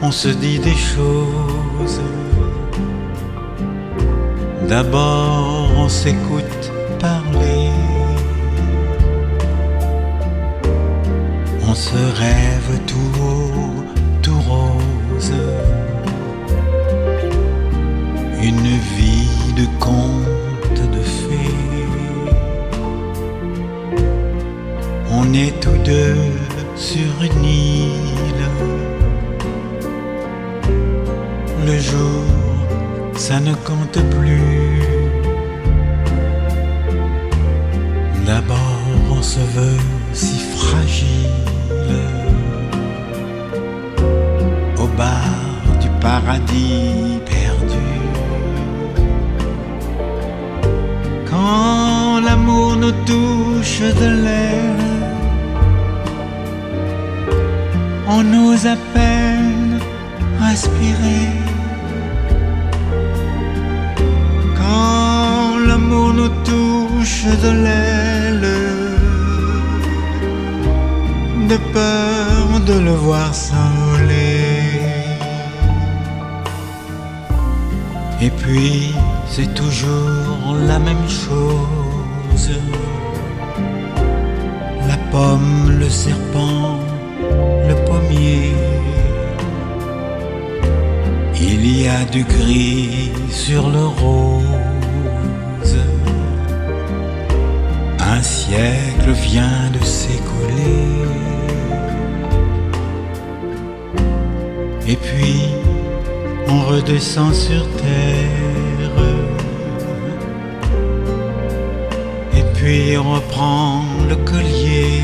on se dit des choses. D'abord on s'écoute parler, on se rêve tout haut, tout rose, une vie de conte de fées. On est tous deux sur une île, le jour ça ne compte plus. D'abord on se veut si fragile, au bar du paradis perdu. Quand l'amour nous touche de l'aile, on ose à peine respirer. Quand l'amour nous touche de l'aile, de peur de le voir s'envoler. Et puis c'est toujours la même chose, la pomme, le serpent, le pommier. Il y a du gris sur le rose, un siècle vient de s'écouler. Et puis on redescend sur terre, et puis on reprend le collier.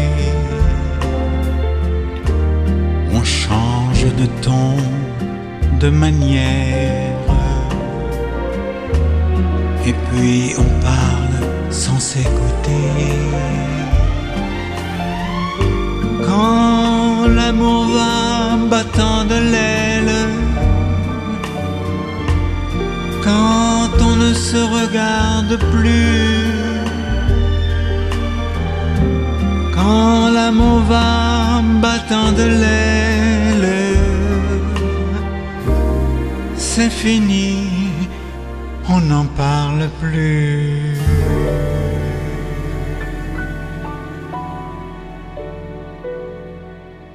On change de ton, de manière, et puis on parle sans s'écouter. Quand l'amour va battant de l'aile, quand on ne se regarde plus, quand l'amour va battant de l'aile, c'est fini, on n'en parle plus.